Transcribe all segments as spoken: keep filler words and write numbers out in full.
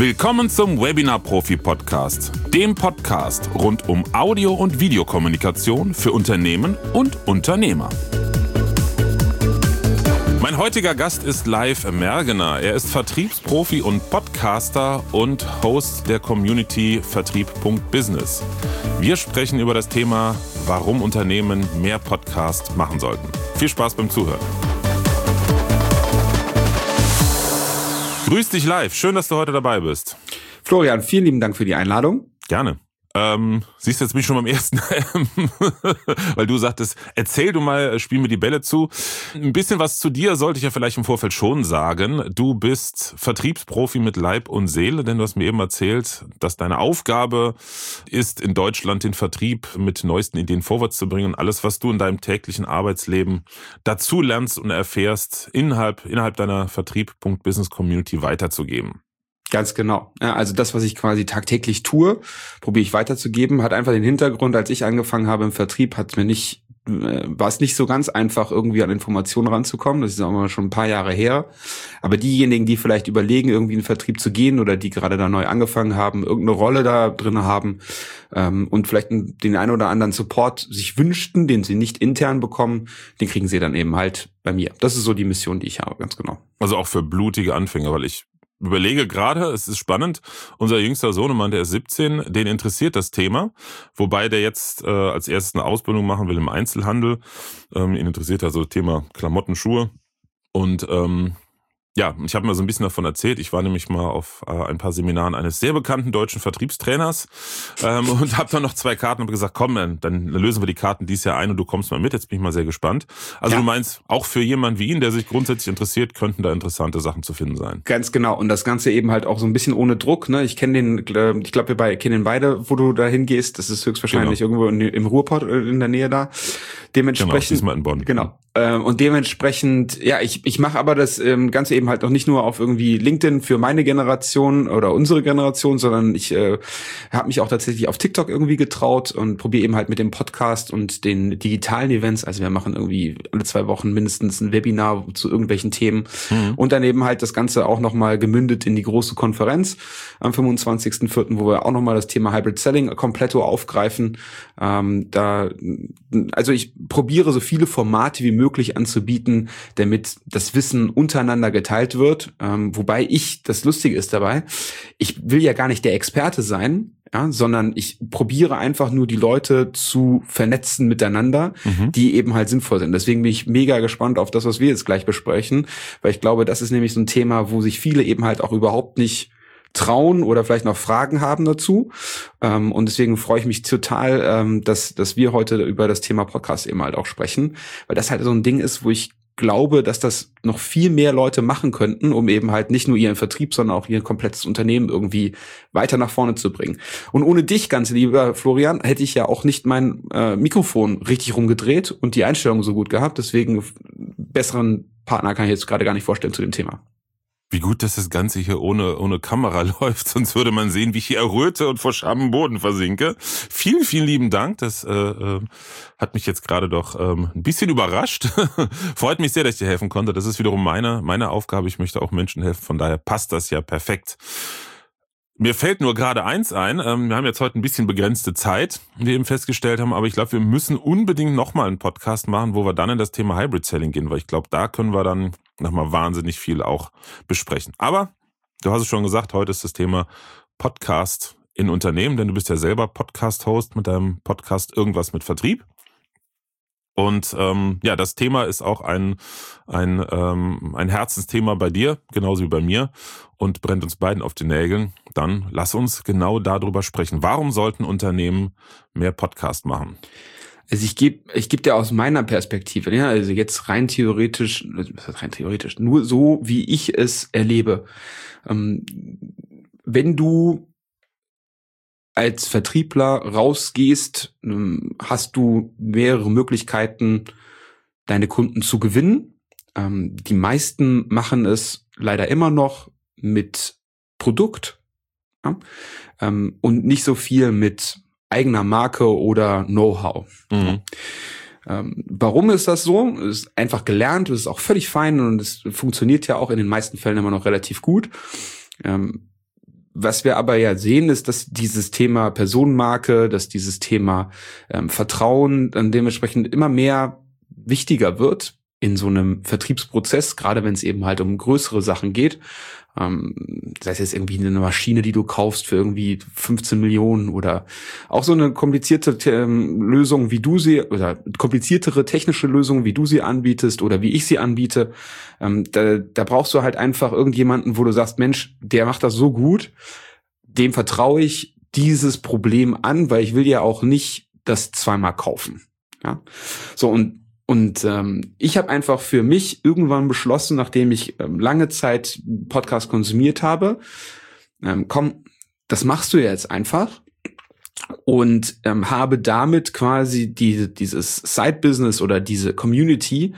Willkommen zum Webinar-Profi-Podcast, dem Podcast rund um Audio- und Videokommunikation für Unternehmen und Unternehmer. Mein heutiger Gast ist Leif Mergener. Er ist Vertriebsprofi und Podcaster und Host der Community Vertrieb Punkt Business. Wir sprechen über das Thema, warum Unternehmen mehr Podcast machen sollten. Viel Spaß beim Zuhören. Grüß dich live, schön, dass du heute dabei bist. Florian, vielen lieben Dank für die Einladung. Gerne. Ähm, siehst du, jetzt bin ich schon beim ersten, weil du sagtest, erzähl du mal, spiel mir die Bälle zu. Ein bisschen was zu dir sollte ich ja vielleicht im Vorfeld schon sagen. Du bist Vertriebsprofi mit Leib und Seele, denn du hast mir eben erzählt, dass deine Aufgabe ist, in Deutschland den Vertrieb mit neuesten Ideen vorwärts zu bringen und alles, was du in deinem täglichen Arbeitsleben dazu lernst und erfährst, innerhalb, innerhalb deiner Vertrieb Punkt Business Community weiterzugeben. Ganz genau. Ja, also das, was ich quasi tagtäglich tue, probiere ich weiterzugeben, hat einfach den Hintergrund, als ich angefangen habe im Vertrieb, hat mir nicht, äh, war es nicht so ganz einfach, irgendwie an Informationen ranzukommen. Das ist auch mal schon ein paar Jahre her. Aber diejenigen, die vielleicht überlegen, irgendwie in den Vertrieb zu gehen oder die gerade da neu angefangen haben, irgendeine Rolle da drin haben ähm, und vielleicht den einen oder anderen Support sich wünschten, den sie nicht intern bekommen, den kriegen sie dann eben halt bei mir. Das ist so die Mission, die ich habe, ganz genau. Also auch für blutige Anfänger, weil ich überlege gerade, es ist spannend, unser jüngster Sohnemann, der ist siebzehn, den interessiert das Thema, wobei der jetzt äh, als erstes eine Ausbildung machen will im Einzelhandel. Ähm, ihn interessiert also das Thema Klamotten, Schuhe und ähm, ja, ich habe mir so ein bisschen davon erzählt. Ich war nämlich mal auf äh, ein paar Seminaren eines sehr bekannten deutschen Vertriebstrainers ähm, und habe dann noch zwei Karten und gesagt, komm, dann, dann lösen wir die Karten dieses Jahr ein und du kommst mal mit. Jetzt bin ich mal sehr gespannt. Also ja. Du meinst, auch für jemanden wie ihn, der sich grundsätzlich interessiert, könnten da interessante Sachen zu finden sein. Ganz genau. Und das Ganze eben halt auch so ein bisschen ohne Druck. Ne? Ich kenne den, ich glaube, wir beide kennen den beide, wo du da hingehst. Das ist höchstwahrscheinlich genau. irgendwo in, im Ruhrpott in der Nähe da. Dementsprechend. Genau, diesmal in Bonn. Genau. Und dementsprechend, ja, ich ich mache aber das ähm, Ganze eben halt auch nicht nur auf irgendwie LinkedIn für meine Generation oder unsere Generation, sondern ich äh, habe mich auch tatsächlich auf TikTok irgendwie getraut und probiere eben halt mit dem Podcast und den digitalen Events, also wir machen irgendwie alle zwei Wochen mindestens ein Webinar zu irgendwelchen Themen mhm. und dann eben halt das Ganze auch nochmal gemündet in die große Konferenz am fünfundzwanzigsten vierten, wo wir auch nochmal das Thema Hybrid Selling kompletto aufgreifen. Ähm, da, also ich probiere so viele Formate wie möglich möglich anzubieten, damit das Wissen untereinander geteilt wird. Ähm, wobei ich, das Lustige ist dabei, ich will ja gar nicht der Experte sein, ja, sondern ich probiere einfach nur die Leute zu vernetzen miteinander, mhm. die eben halt sinnvoll sind. Deswegen bin ich mega gespannt auf das, was wir jetzt gleich besprechen, weil ich glaube, das ist nämlich so ein Thema, wo sich viele eben halt auch überhaupt nicht trauen oder vielleicht noch Fragen haben dazu. Ähm, und deswegen freue ich mich total, ähm, dass dass wir heute über das Thema Podcast eben halt auch sprechen, weil das halt so ein Ding ist, wo ich glaube, dass das noch viel mehr Leute machen könnten, um eben halt nicht nur ihren Vertrieb, sondern auch ihr komplettes Unternehmen irgendwie weiter nach vorne zu bringen. Und ohne dich, ganz lieber Florian, hätte ich ja auch nicht mein äh, Mikrofon richtig rumgedreht und die Einstellung so gut gehabt. Deswegen besseren Partner kann ich jetzt gerade gar nicht vorstellen zu dem Thema. Wie gut, dass das Ganze hier ohne ohne Kamera läuft, sonst würde man sehen, wie ich hier erröte und vor Scham im Boden versinke. Vielen, vielen lieben Dank, das äh, äh, hat mich jetzt gerade doch ähm, ein bisschen überrascht. Freut mich sehr, dass ich dir helfen konnte. Das ist wiederum meine meine Aufgabe. Ich möchte auch Menschen helfen, von daher passt das ja perfekt. Mir fällt nur gerade eins ein, ähm, wir haben jetzt heute ein bisschen begrenzte Zeit, wie wir eben festgestellt haben, aber ich glaube, wir müssen unbedingt nochmal einen Podcast machen, wo wir dann in das Thema Hybrid Selling gehen, weil ich glaube, da können wir dann nochmal wahnsinnig viel auch besprechen. Aber du hast es schon gesagt, heute ist das Thema Podcast in Unternehmen, denn du bist ja selber Podcast-Host mit deinem Podcast Irgendwas mit Vertrieb. Und ähm, ja, das Thema ist auch ein ein ähm, ein Herzensthema bei dir, genauso wie bei mir, und brennt uns beiden auf die Nägeln. Dann lass uns genau darüber sprechen. Warum sollten Unternehmen mehr Podcast machen? Also ich gebe ich geb dir aus meiner Perspektive, ja, also jetzt rein theoretisch, was heißt rein theoretisch, nur so, wie ich es erlebe. Ähm, wenn du als Vertriebler rausgehst, hast du mehrere Möglichkeiten, deine Kunden zu gewinnen. Ähm, die meisten machen es leider immer noch mit Produkt, ja? ähm, und nicht so viel mit eigener Marke oder Know-how. Mhm. Ähm, warum ist das so? Es ist einfach gelernt, es ist auch völlig fein und es funktioniert ja auch in den meisten Fällen immer noch relativ gut. Ähm, was wir aber ja sehen, ist, dass dieses Thema Personenmarke, dass dieses Thema ähm, Vertrauen dann dementsprechend immer mehr wichtiger wird in so einem Vertriebsprozess, gerade wenn es eben halt um größere Sachen geht. Ähm, sei es jetzt irgendwie eine Maschine, die du kaufst für irgendwie fünfzehn Millionen oder auch so eine komplizierte ähm, Lösung, wie du sie, oder kompliziertere technische Lösung, wie du sie anbietest oder wie ich sie anbiete. Ähm, da, da brauchst du halt einfach irgendjemanden, wo du sagst, Mensch, der macht das so gut, dem vertraue ich dieses Problem an, weil ich will ja auch nicht das zweimal kaufen. Ja, so und Und ähm, ich habe einfach für mich irgendwann beschlossen, nachdem ich ähm, lange Zeit Podcast konsumiert habe, ähm, komm, das machst du jetzt einfach, und ähm, habe damit quasi die, dieses Side-Business oder diese Community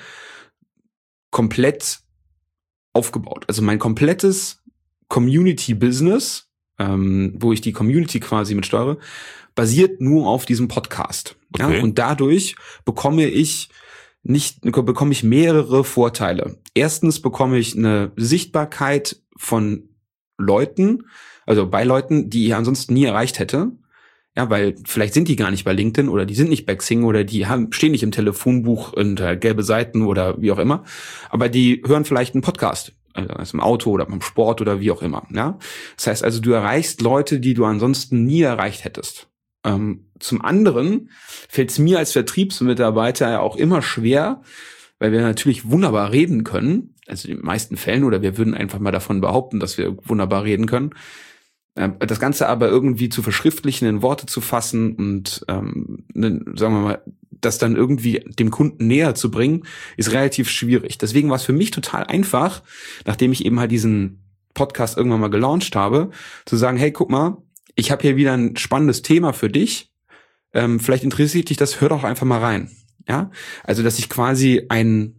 komplett aufgebaut. Also mein komplettes Community-Business, ähm, wo ich die Community quasi mit steuere, basiert nur auf diesem Podcast. Okay. Ja? Und dadurch bekomme ich nicht bekomme ich mehrere Vorteile. Erstens bekomme ich eine Sichtbarkeit von Leuten, also bei Leuten, die ich ansonsten nie erreicht hätte. Ja, weil vielleicht sind die gar nicht bei LinkedIn oder die sind nicht bei Xing oder die haben, stehen nicht im Telefonbuch unter gelbe Seiten oder wie auch immer. Aber die hören vielleicht einen Podcast, also im Auto oder beim Sport oder wie auch immer. Ja, das heißt also, du erreichst Leute, die du ansonsten nie erreicht hättest. Ähm, zum anderen fällt es mir als Vertriebsmitarbeiter ja auch immer schwer, weil wir natürlich wunderbar reden können, also in den meisten Fällen, oder wir würden einfach mal davon behaupten, dass wir wunderbar reden können, äh, das Ganze aber irgendwie zu verschriftlichen, in Worte zu fassen und ähm, ne, sagen wir mal, das dann irgendwie dem Kunden näher zu bringen, ist relativ schwierig. Deswegen war es für mich total einfach, nachdem ich eben halt diesen Podcast irgendwann mal gelauncht habe, zu sagen, hey, guck mal, ich habe hier wieder ein spannendes Thema für dich. Ähm, vielleicht interessiert dich das, hör doch einfach mal rein. Ja, also dass ich quasi ein,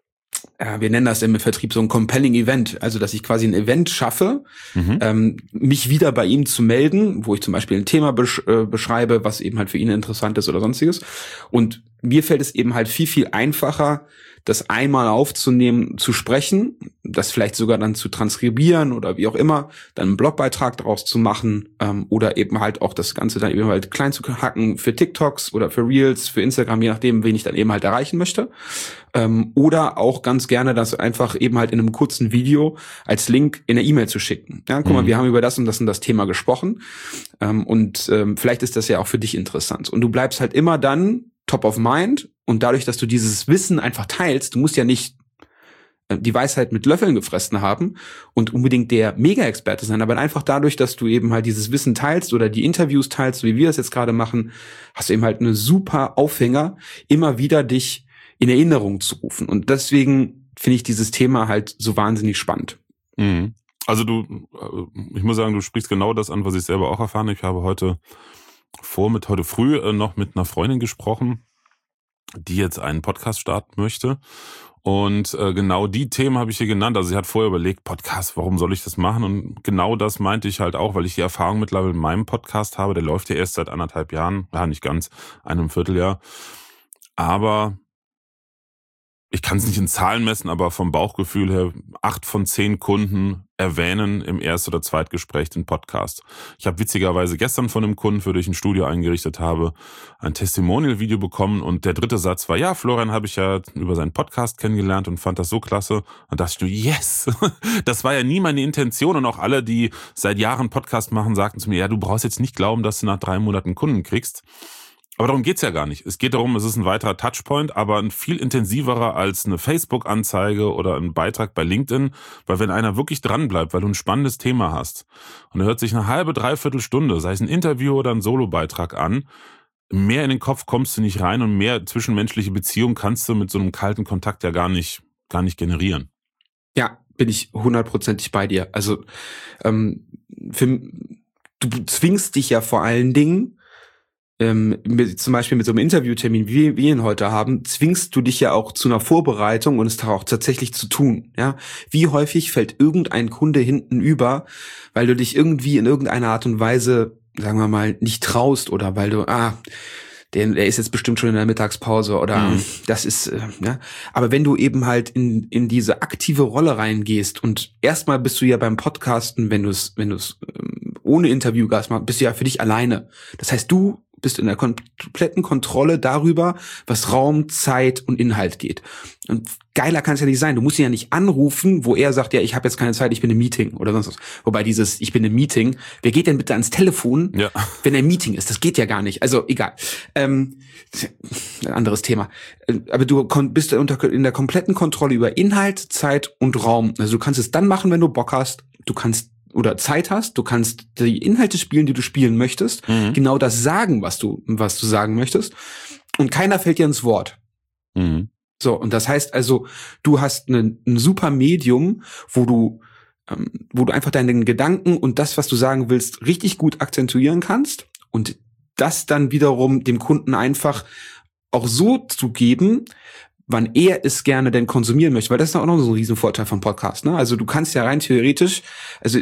äh, wir nennen das im Vertrieb so ein compelling Event, also dass ich quasi ein Event schaffe, mhm. ähm, mich wieder bei ihm zu melden, wo ich zum Beispiel ein Thema besch- äh, beschreibe, was eben halt für ihn interessant ist oder sonstiges. Und mir fällt es eben halt viel, viel einfacher, das einmal aufzunehmen, zu sprechen, das vielleicht sogar dann zu transkribieren oder wie auch immer, dann einen Blogbeitrag daraus zu machen, ähm, oder eben halt auch das Ganze dann eben halt klein zu hacken für TikToks oder für Reels, für Instagram, je nachdem, wen ich dann eben halt erreichen möchte. Ähm, oder auch ganz gerne das einfach eben halt in einem kurzen Video als Link in der E-Mail zu schicken. Ja, guck mal, mhm. wir haben über das und das und das Thema gesprochen, ähm, und ähm, vielleicht ist das ja auch für dich interessant. Und du bleibst halt immer dann top of mind, und dadurch, dass du dieses Wissen einfach teilst, du musst ja nicht äh, die Weisheit mit Löffeln gefressen haben und unbedingt der Mega-Experte sein, aber einfach dadurch, dass du eben halt dieses Wissen teilst oder die Interviews teilst, wie wir das jetzt gerade machen, hast du eben halt eine super Aufhänger, immer wieder dich in Erinnerung zu rufen. Und deswegen finde ich dieses Thema halt so wahnsinnig spannend. Mhm. Also du, ich muss sagen, du sprichst genau das an, was ich selber auch erfahren habe. Ich habe heute vor, mit heute früh noch mit einer Freundin gesprochen, die jetzt einen Podcast starten möchte. Und äh, genau die Themen habe ich hier genannt. Also sie hat vorher überlegt, Podcast, warum soll ich das machen? Und genau das meinte ich halt auch, weil ich die Erfahrung mittlerweile in meinem Podcast habe. Der läuft ja erst seit anderthalb Jahren, ja nicht ganz, einem Vierteljahr. Aber ich kann es nicht in Zahlen messen, aber vom Bauchgefühl her, acht von zehn Kunden erwähnen im Erst- oder Zweitgespräch den Podcast. Ich habe witzigerweise gestern von einem Kunden, für den ich ein Studio eingerichtet habe, ein Testimonial-Video bekommen, und der dritte Satz war, ja, Florian habe ich ja über seinen Podcast kennengelernt und fand das so klasse. Und dachte ich, yes, das war ja nie meine Intention, und auch alle, die seit Jahren Podcast machen, sagten zu mir, ja, du brauchst jetzt nicht glauben, dass du nach drei Monaten Kunden kriegst. Aber darum geht's ja gar nicht. Es geht darum, es ist ein weiterer Touchpoint, aber ein viel intensiverer als eine Facebook-Anzeige oder ein Beitrag bei LinkedIn, weil wenn einer wirklich dranbleibt, weil du ein spannendes Thema hast und er hört sich eine halbe, dreiviertel Stunde, sei es ein Interview oder ein Solo-Beitrag an, mehr in den Kopf kommst du nicht rein und mehr zwischenmenschliche Beziehung kannst du mit so einem kalten Kontakt ja gar nicht, gar nicht generieren. Ja, bin ich hundertprozentig bei dir. Also ähm, für, du zwingst dich ja vor allen Dingen, Ähm, mit, zum Beispiel mit so einem Interviewtermin, wie wir ihn heute haben, zwingst du dich ja auch zu einer Vorbereitung und es auch tatsächlich zu tun. Ja, wie häufig fällt irgendein Kunde hinten über, weil du dich irgendwie in irgendeiner Art und Weise, sagen wir mal, nicht traust, oder weil du, ah, der, der ist jetzt bestimmt schon in der Mittagspause oder mhm. das ist, äh, ja. Aber wenn du eben halt in in diese aktive Rolle reingehst, und erstmal bist du ja beim Podcasten, wenn du es wenn du es ähm, ohne Interviewgast machst, bist du ja für dich alleine. Das heißt, du bist in der kompletten Kontrolle darüber, was Raum, Zeit und Inhalt geht. Und geiler kann es ja nicht sein. Du musst ihn ja nicht anrufen, wo er sagt, ja, ich habe jetzt keine Zeit, ich bin im Meeting oder sonst was. Wobei dieses, ich bin im Meeting, wer geht denn bitte ans Telefon, ja, wenn er im Meeting ist? Das geht ja gar nicht. Also egal. Ähm, ein anderes Thema. Aber du bist in der kompletten Kontrolle über Inhalt, Zeit und Raum. Also du kannst es dann machen, wenn du Bock hast. Du kannst oder Zeit hast, du kannst die Inhalte spielen, die du spielen möchtest, mhm. genau das sagen, was du was du sagen möchtest, und keiner fällt dir ins Wort. Mhm. So, und das heißt also, du hast ein, ein super Medium, wo du ähm, wo du einfach deinen Gedanken und das, was du sagen willst, richtig gut akzentuieren kannst und das dann wiederum dem Kunden einfach auch so zu geben, wann er es gerne denn konsumieren möchte, weil das ist auch noch so ein Riesenvorteil vom Podcast, ne? Also du kannst ja rein theoretisch, also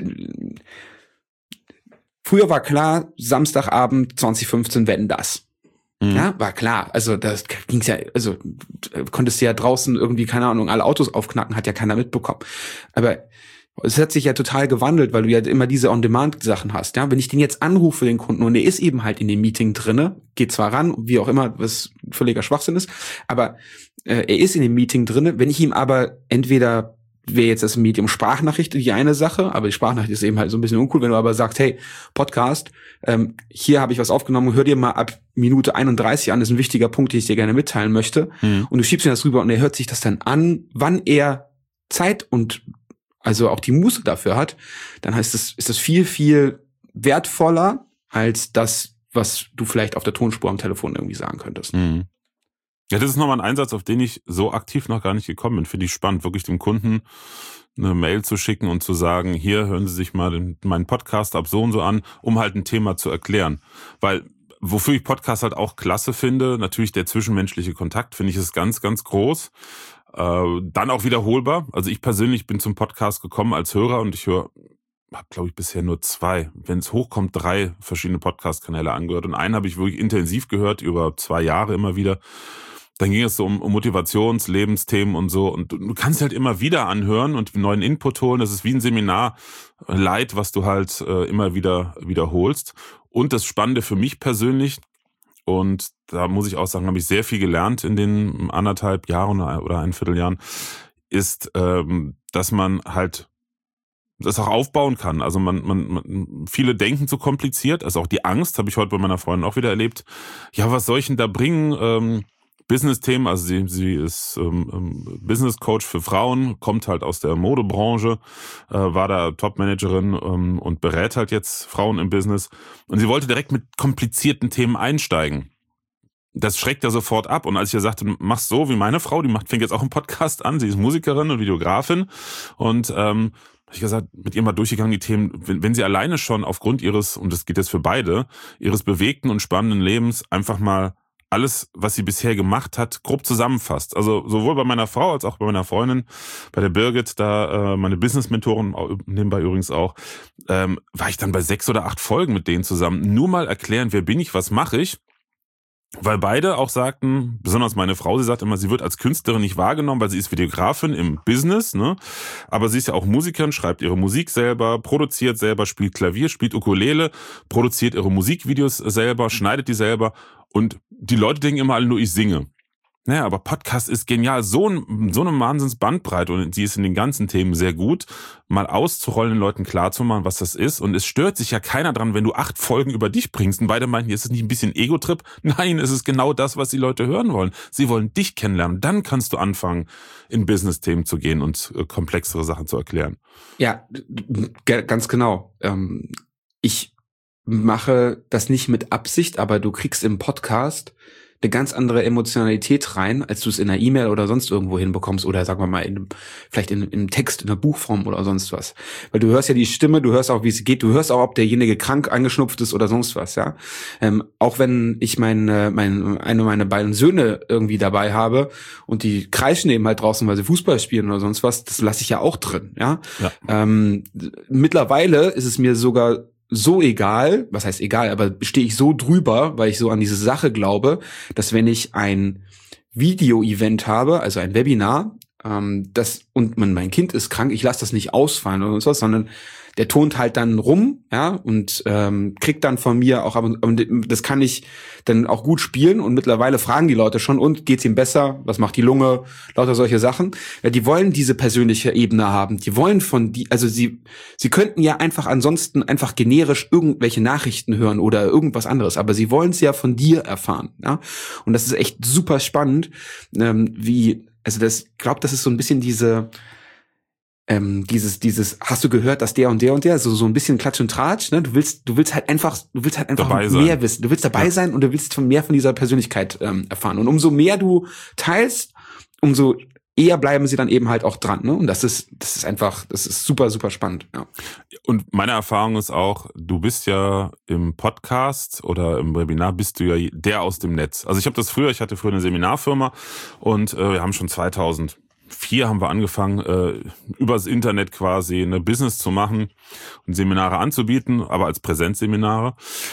früher war klar, Samstagabend zwanzig fünfzehn Wetten, das. Mhm. Ja, war klar. Also das ging's ja, also konntest du ja draußen irgendwie, keine Ahnung, alle Autos aufknacken, hat ja keiner mitbekommen. Aber es hat sich ja total gewandelt, weil du ja immer diese On-Demand-Sachen hast. Ja, wenn ich den jetzt anrufe, den Kunden, und er ist eben halt in dem Meeting drinne, geht zwar ran, wie auch immer, was völliger Schwachsinn ist, aber äh, er ist in dem Meeting drinne. Wenn ich ihm aber entweder, wäre jetzt das Medium Sprachnachricht die eine Sache, aber die Sprachnachricht ist eben halt so ein bisschen uncool, wenn du aber sagst, hey, Podcast, ähm, hier habe ich was aufgenommen, hör dir mal ab Minute einunddreißig an, das ist ein wichtiger Punkt, den ich dir gerne mitteilen möchte. Mhm. Und du schiebst ihm das rüber und er hört sich das dann an, wann er Zeit und also auch die Muße dafür hat, dann heißt es, ist das viel, viel wertvoller als das, was du vielleicht auf der Tonspur am Telefon irgendwie sagen könntest. Mhm. Ja, das ist nochmal ein Einsatz, auf den ich so aktiv noch gar nicht gekommen bin. Finde ich spannend, wirklich dem Kunden eine Mail zu schicken und zu sagen, hier, hören Sie sich mal den, meinen Podcast ab so und so an, um halt ein Thema zu erklären. Weil wofür ich Podcast halt auch klasse finde, natürlich der zwischenmenschliche Kontakt, finde ich, ist ganz, ganz groß. Äh, dann auch wiederholbar. Also ich persönlich bin zum Podcast gekommen als Hörer und ich höre, habe glaube ich bisher nur zwei, wenn es hochkommt, drei verschiedene Podcast-Kanäle angehört. Und einen habe ich wirklich intensiv gehört, über zwei Jahre immer wieder. Dann ging es so um, um Motivations-, Lebensthemen und so. Und du, du kannst halt immer wieder anhören und neuen Input holen. Das ist wie ein Seminar Light, was du halt äh, immer wieder wiederholst. Und das Spannende für mich persönlich, und da muss ich auch sagen, habe ich sehr viel gelernt in den anderthalb Jahren oder ein Vierteljahren, ist, ähm, dass man halt das auch aufbauen kann. Also man, man, man, viele denken zu kompliziert. Also auch die Angst habe ich heute bei meiner Freundin auch wieder erlebt. Ja, was soll ich denn da bringen? Ähm, Business-Themen, also sie, sie ist ähm, Business-Coach für Frauen, kommt halt aus der Modebranche, äh, war da Top-Managerin ähm, und berät halt jetzt Frauen im Business. Und sie wollte direkt mit komplizierten Themen einsteigen. Das schreckt ja sofort ab. Und als ich ihr sagte, mach's so wie meine Frau, die macht, fängt jetzt auch einen Podcast an, sie ist Musikerin und Videografin. Und ähm, habe ich gesagt, mit ihr mal durchgegangen die Themen, wenn, wenn sie alleine schon aufgrund ihres, und das geht jetzt für beide, ihres bewegten und spannenden Lebens einfach mal alles, was sie bisher gemacht hat, grob zusammenfasst. Also sowohl bei meiner Frau als auch bei meiner Freundin, bei der Birgit, da äh, meine Business-Mentorin, nebenbei übrigens auch, ähm, war ich dann bei sechs oder acht Folgen mit denen zusammen. Nur mal erklären, wer bin ich, was mache ich. Weil beide auch sagten, besonders meine Frau, sie sagt immer, sie wird als Künstlerin nicht wahrgenommen, weil sie ist Videografin im Business, ne? Aber sie ist ja auch Musikerin, schreibt ihre Musik selber, produziert selber, spielt Klavier, spielt Ukulele, produziert ihre Musikvideos selber, schneidet die selber und die Leute denken immer alle nur, ich singe. Naja, aber Podcast ist genial, so, ein, so eine Wahnsinns-Bandbreite und sie ist in den ganzen Themen sehr gut, mal auszurollen, den Leuten klarzumachen, was das ist. Und es stört sich ja keiner dran, wenn du acht Folgen über dich bringst. Und beide meinten, ist es nicht ein bisschen Ego-Trip? Nein, es ist genau das, was die Leute hören wollen. Sie wollen dich kennenlernen. Dann kannst du anfangen, in Business-Themen zu gehen und komplexere Sachen zu erklären. Ja, ganz genau. Ich mache das nicht mit Absicht, aber du kriegst im Podcast eine ganz andere Emotionalität rein, als du es in einer E-Mail oder sonst irgendwo hinbekommst oder sagen wir mal in, vielleicht in, in Text, in einer Buchform oder sonst was. Weil du hörst ja die Stimme, du hörst auch, wie es geht, du hörst auch, ob derjenige krank angeschnupft ist oder sonst was, ja. Ähm, auch wenn ich meine, mein, eine meiner beiden Söhne irgendwie dabei habe und die kreischen eben halt draußen, weil sie Fußball spielen oder sonst was, das lasse ich ja auch drin, ja. ja. Ähm, mittlerweile ist es mir sogar so egal, was heißt egal, aber stehe ich so drüber, weil ich so an diese Sache glaube, dass wenn ich ein Video-Event habe, also ein Webinar, ähm, das und man, mein Kind ist krank, ich lasse das nicht ausfallen oder was, sondern der tont halt dann rum, ja, und ähm, kriegt dann von mir auch, aber das kann ich dann auch gut spielen und mittlerweile fragen die Leute schon, und geht's ihm besser? Was macht die Lunge? Lauter solche Sachen. Ja, die wollen diese persönliche Ebene haben. Die wollen von die, also sie, sie könnten ja einfach ansonsten einfach generisch irgendwelche Nachrichten hören oder irgendwas anderes, aber sie wollen es ja von dir erfahren, ja. Und das ist echt super spannend, ähm, wie, also das, ich glaube, das ist so ein bisschen diese Ähm, dieses, dieses, hast du gehört, dass der und der und der, so, so ein bisschen Klatsch und Tratsch, ne? Du willst, du willst halt einfach, du willst halt einfach Dabei mehr sein. wissen. Du willst dabei Ja. sein und du willst von mehr von dieser Persönlichkeit ähm, erfahren. Und umso mehr du teilst, umso eher bleiben sie dann eben halt auch dran, ne? Und das ist, das ist einfach, das ist super, super spannend, ja. Und meine Erfahrung ist auch, du bist ja im Podcast oder im Webinar bist du ja der aus dem Netz. Also ich habe das früher, ich hatte früher eine Seminarfirma und äh, wir haben schon zweitausendvier haben wir angefangen, äh, übers Internet quasi eine Business zu machen und Seminare anzubieten, aber als Präsenzseminare.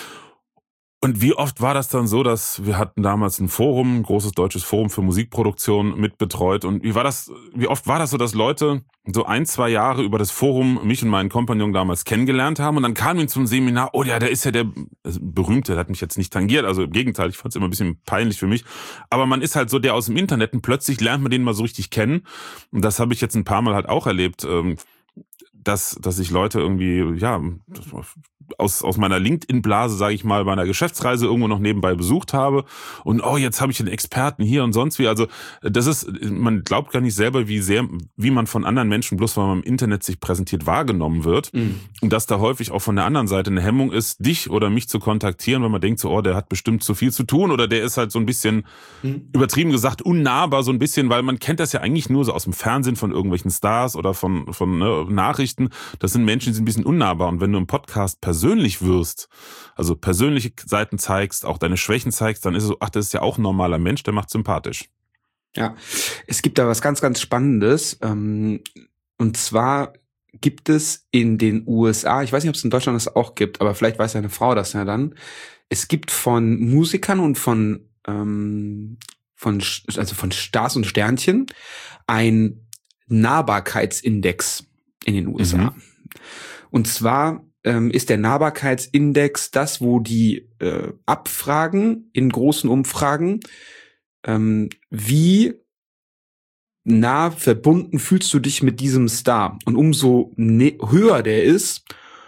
Und wie oft war das dann so, dass wir hatten damals ein Forum, ein großes deutsches Forum für Musikproduktion mitbetreut. Und wie war das, wie oft war das so, dass Leute so ein, zwei Jahre über das Forum mich und meinen Kompagnon damals kennengelernt haben und dann kamen ihn zum Seminar, oh ja, der ist ja der Berühmte, der hat mich jetzt nicht tangiert, also im Gegenteil, ich fand es immer ein bisschen peinlich für mich. Aber man ist halt so der aus dem Internet und plötzlich lernt man den mal so richtig kennen. Und das habe ich jetzt ein paar Mal halt auch erlebt, dass, dass ich Leute irgendwie, ja, aus, aus meiner LinkedIn-Blase, sage ich mal, bei einer Geschäftsreise irgendwo noch nebenbei besucht habe und oh, jetzt habe ich einen Experten hier und sonst wie. Also das ist, man glaubt gar nicht selber, wie sehr, wie man von anderen Menschen, bloß weil man im Internet sich präsentiert, wahrgenommen wird. Mhm. Und dass da häufig auch von der anderen Seite eine Hemmung ist, dich oder mich zu kontaktieren, weil man denkt so, oh, der hat bestimmt zu viel zu tun oder der ist halt so ein bisschen, mhm. übertrieben gesagt, unnahbar, so ein bisschen, weil man kennt das ja eigentlich nur so aus dem Fernsehen von irgendwelchen Stars oder von, von ne, Nachrichten. Das sind Menschen, die sind ein bisschen unnahbar. Und wenn du im Podcast persönlich wirst, also persönliche Seiten zeigst, auch deine Schwächen zeigst, dann ist es so, ach, das ist ja auch ein normaler Mensch, der macht sympathisch. Ja, es gibt da was ganz, ganz Spannendes. Und zwar gibt es in den U S A, ich weiß nicht, ob es in Deutschland das auch gibt, aber vielleicht weiß ja eine Frau das ja dann, es gibt von Musikern und von, ähm, von also von Stars und Sternchen ein Nahbarkeitsindex in den U S A. Mhm. Und zwar ähm, ist der Nahbarkeitsindex das, wo die äh, abfragen in großen Umfragen, ähm, wie nah verbunden fühlst du dich mit diesem Star? Und umso ne- höher der ist,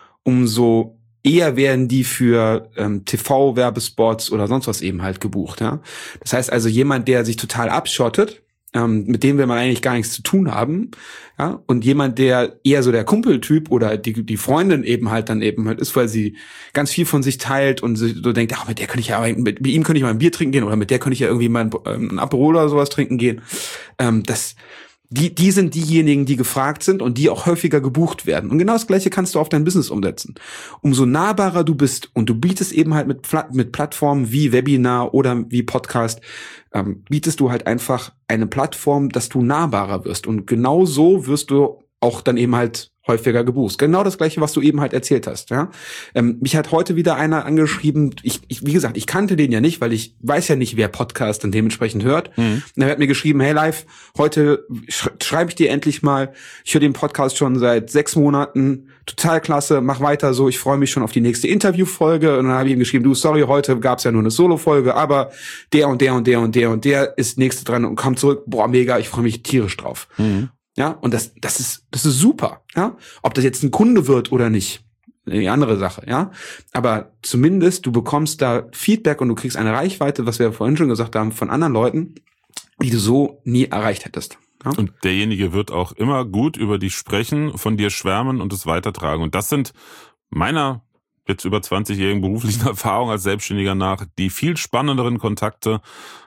umso eher werden die für ähm, T V-Werbespots oder sonst was eben halt gebucht. Ja? Das heißt also, jemand, der sich total abschottet, ähm, mit dem will man eigentlich gar nichts zu tun haben, ja, und jemand, der eher so der Kumpeltyp oder die die Freundin eben halt dann eben halt ist, weil sie ganz viel von sich teilt und so denkt, ach, mit der könnte ich ja, mit, mit ihm könnte ich mal ein Bier trinken gehen oder mit der könnte ich ja irgendwie mal ein, ein Aperol oder sowas trinken gehen. Ähm, das Die, die sind diejenigen, die gefragt sind und die auch häufiger gebucht werden. Und genau das Gleiche kannst du auf dein Business umsetzen. Umso nahbarer du bist und du bietest eben halt mit, mit Plattformen wie Webinar oder wie Podcast, ähm, bietest du halt einfach eine Plattform, dass du nahbarer wirst. Und genau so wirst du auch dann eben halt häufiger gebucht. Genau das Gleiche, was du eben halt erzählt hast. Ja, ähm, mich hat heute wieder einer angeschrieben. Ich, ich, wie gesagt, ich kannte den ja nicht, weil ich weiß ja nicht, wer Podcast dann dementsprechend hört. Mhm. Und er hat mir geschrieben: Hey Live, heute sch- schreibe ich dir endlich mal. Ich höre den Podcast schon seit sechs Monaten. Total klasse, mach weiter so. Ich freue mich schon auf die nächste Interviewfolge. Und dann habe ich ihm geschrieben: Du, sorry, heute gab's ja nur eine Solo-Folge, aber der und der und der und der und der ist nächste dran und kommt zurück. Boah, mega, ich freue mich tierisch drauf. Mhm. Ja, und das, das ist, das ist super, ja. Ob das jetzt ein Kunde wird oder nicht, eine andere Sache, ja. Aber zumindest du bekommst da Feedback und du kriegst eine Reichweite, was wir vorhin schon gesagt haben, von anderen Leuten, die du so nie erreicht hättest. Ja? Und derjenige wird auch immer gut über dich sprechen, von dir schwärmen und es weitertragen. Und das sind meiner jetzt über zwanzigjährigen beruflichen Erfahrung als Selbstständiger nach die viel spannenderen Kontakte,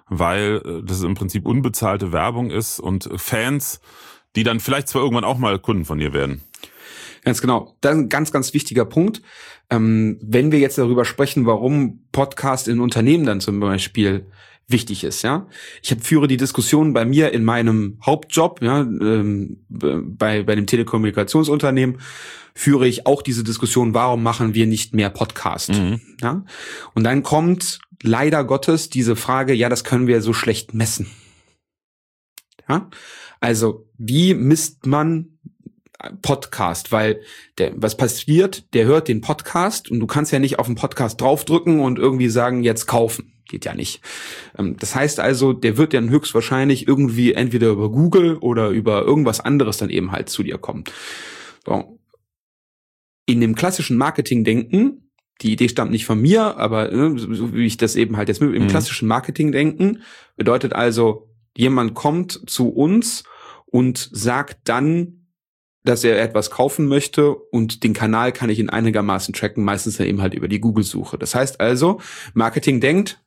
weil das im Prinzip unbezahlte Werbung ist und Fans, die dann vielleicht zwar irgendwann auch mal Kunden von dir werden. Ganz genau. Das ist ein ganz, ganz wichtiger Punkt. Ähm, wenn wir jetzt darüber sprechen, warum Podcast in Unternehmen dann zum Beispiel wichtig ist, ja. Ich hab, führe die Diskussion bei mir in meinem Hauptjob, ja, ähm, bei, bei dem Telekommunikationsunternehmen führe ich auch diese Diskussion, warum machen wir nicht mehr Podcast? Mhm. Ja. Und dann kommt leider Gottes diese Frage, ja, das können wir so schlecht messen. Ja. Also, wie misst man Podcast, weil der, was passiert, der hört den Podcast und du kannst ja nicht auf den Podcast draufdrücken und irgendwie sagen, jetzt kaufen. Geht ja nicht. Das heißt also, der wird dann höchstwahrscheinlich irgendwie entweder über Google oder über irgendwas anderes dann eben halt zu dir kommen. So. In dem klassischen Marketing-Denken, die Idee stammt nicht von mir, aber so wie ich das eben halt jetzt mit, im mhm. klassischen Marketing-Denken bedeutet also, jemand kommt zu uns und sagt dann, dass er etwas kaufen möchte und den Kanal kann ich in einigermaßen tracken, meistens dann eben halt über die Google-Suche. Das heißt also, Marketing denkt,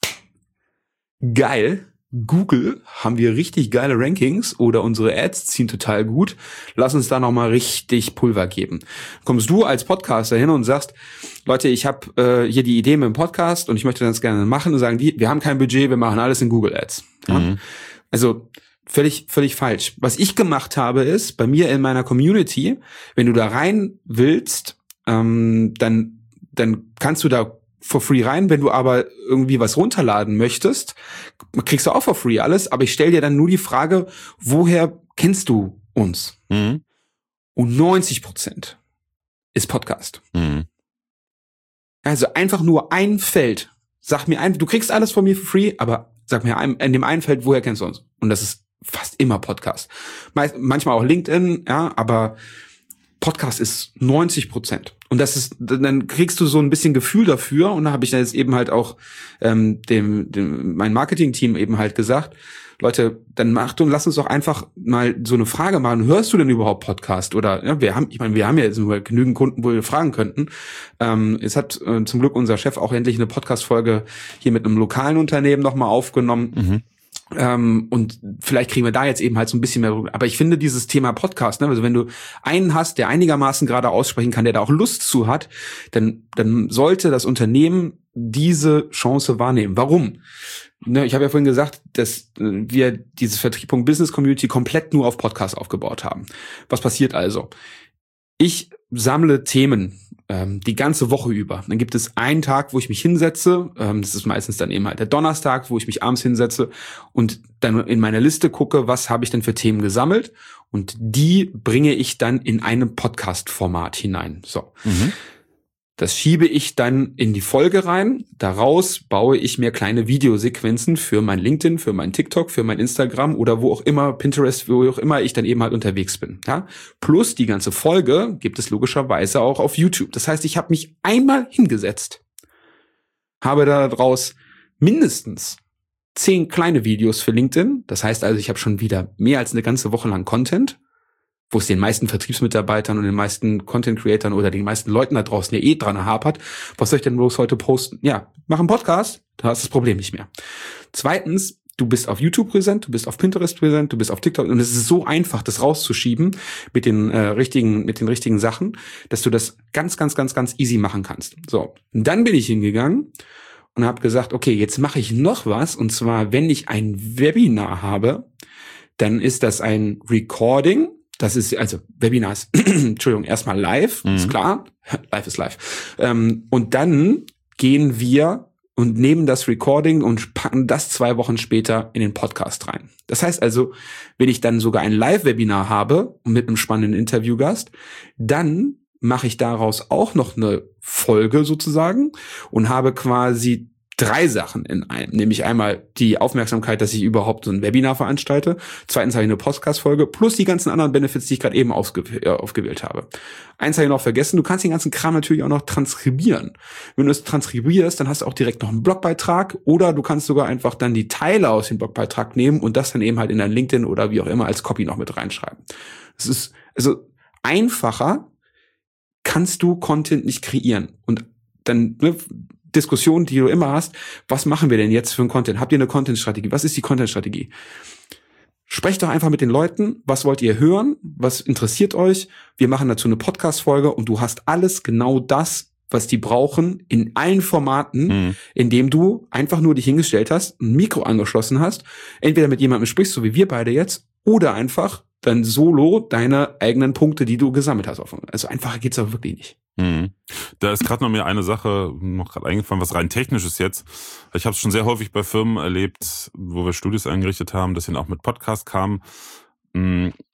geil, Google haben wir richtig geile Rankings oder unsere Ads ziehen total gut, lass uns da nochmal richtig Pulver geben. Kommst du als Podcaster hin und sagst, Leute, ich habe äh, hier die Idee mit dem Podcast und ich möchte das gerne machen und sagen die, wir haben kein Budget, wir machen alles in Google Ads. Ja? Mhm. Also Völlig, völlig falsch. Was ich gemacht habe, ist, bei mir in meiner Community, wenn du da rein willst, ähm, dann, dann kannst du da for free rein. Wenn du aber irgendwie was runterladen möchtest, kriegst du auch for free alles. Aber ich stelle dir dann nur die Frage, woher kennst du uns? Mhm. Und neunzig Prozent ist Podcast. Mhm. Also einfach nur ein Feld. Sag mir ein, du kriegst alles von mir for free, aber sag mir in dem einen Feld, woher kennst du uns? Und das ist fast immer Podcast. Meist, manchmal auch LinkedIn, ja, aber Podcast ist neunzig Prozent. Und das ist, dann kriegst du so ein bisschen Gefühl dafür. Und da habe ich dann jetzt eben halt auch ähm, dem, dem mein Marketing-Team eben halt gesagt, Leute, dann macht und lass uns doch einfach mal so eine Frage machen. Hörst du denn überhaupt Podcast? Oder ja, wir haben, ich meine, wir haben ja jetzt nur genügend Kunden, wo wir fragen könnten. Ähm, es hat äh, zum Glück unser Chef auch endlich eine Podcast-Folge hier mit einem lokalen Unternehmen nochmal aufgenommen. Mhm. Ähm, und vielleicht kriegen wir da jetzt eben halt so ein bisschen mehr, aber ich finde dieses Thema Podcast, ne, also wenn du einen hast, der einigermaßen gerade aussprechen kann, der da auch Lust zu hat, dann, dann sollte das Unternehmen diese Chance wahrnehmen. Warum? Ne, ich habe ja vorhin gesagt, dass wir diese Vertriebung Business Community komplett nur auf Podcast aufgebaut haben. Was passiert also? Ich sammle Themen ähm, die ganze Woche über. Dann gibt es einen Tag, wo ich mich hinsetze. Ähm, das ist meistens dann eben halt der Donnerstag, wo ich mich abends hinsetze und dann in meine Liste gucke, was habe ich denn für Themen gesammelt. Und die bringe ich dann in einem Podcast-Format hinein. So. Mhm. Das schiebe ich dann in die Folge rein. Daraus baue ich mir kleine Videosequenzen für mein LinkedIn, für mein TikTok, für mein Instagram oder wo auch immer, Pinterest, wo auch immer ich dann eben halt unterwegs bin. Ja? Plus die ganze Folge gibt es logischerweise auch auf YouTube. Das heißt, ich habe mich einmal hingesetzt, habe daraus mindestens zehn kleine Videos für LinkedIn. Das heißt also, ich habe schon wieder mehr als eine ganze Woche lang Content, wo es den meisten Vertriebsmitarbeitern und den meisten Content-Creatern oder den meisten Leuten da draußen ja eh dran hapert. Was soll ich denn bloß heute posten? Ja, mach einen Podcast, da hast du das Problem nicht mehr. Zweitens, du bist auf YouTube präsent, du bist auf Pinterest präsent, du bist auf TikTok und es ist so einfach, das rauszuschieben mit den äh, richtigen mit den richtigen Sachen, dass du das ganz, ganz, ganz, ganz easy machen kannst. So, und dann bin ich hingegangen und habe gesagt, okay, jetzt mache ich noch was und zwar, wenn ich ein Webinar habe, dann ist das ein Recording. Das ist, also Webinars, Entschuldigung, erstmal live, mhm. ist klar, live ist live. Ähm, und dann gehen wir und nehmen das Recording und packen das zwei Wochen später in den Podcast rein. Das heißt also, wenn ich dann sogar ein Live-Webinar habe mit einem spannenden Interviewgast, dann mache ich daraus auch noch eine Folge sozusagen und habe quasi drei Sachen in einem, nämlich einmal die Aufmerksamkeit, dass ich überhaupt so ein Webinar veranstalte, zweitens habe ich eine Podcast-Folge, plus die ganzen anderen Benefits, die ich gerade eben aufge- äh, aufgewählt habe. Eins habe ich noch vergessen, du kannst den ganzen Kram natürlich auch noch transkribieren. Wenn du es transkribierst, dann hast du auch direkt noch einen Blogbeitrag oder du kannst sogar einfach dann die Teile aus dem Blogbeitrag nehmen und das dann eben halt in dein LinkedIn oder wie auch immer als Copy noch mit reinschreiben. Es ist, also einfacher kannst du Content nicht kreieren und dann, ne, Diskussion, die du immer hast, was machen wir denn jetzt für einen Content? Habt ihr eine Content-Strategie? Was ist die Content-Strategie? Sprecht doch einfach mit den Leuten, was wollt ihr hören? Was interessiert euch? Wir machen dazu eine Podcast-Folge und du hast alles genau das, was die brauchen, in allen Formaten, mhm. indem du einfach nur dich hingestellt hast, ein Mikro angeschlossen hast, entweder mit jemandem sprichst, so wie wir beide jetzt, oder einfach dann solo deine eigenen Punkte, die du gesammelt hast. Also einfacher geht's aber wirklich nicht. Mhm. Da ist gerade noch mir eine Sache noch gerade eingefallen, was rein technisch ist jetzt. Ich habe es schon sehr häufig bei Firmen erlebt, wo wir Studios eingerichtet haben, dass sie dann auch mit Podcast kamen.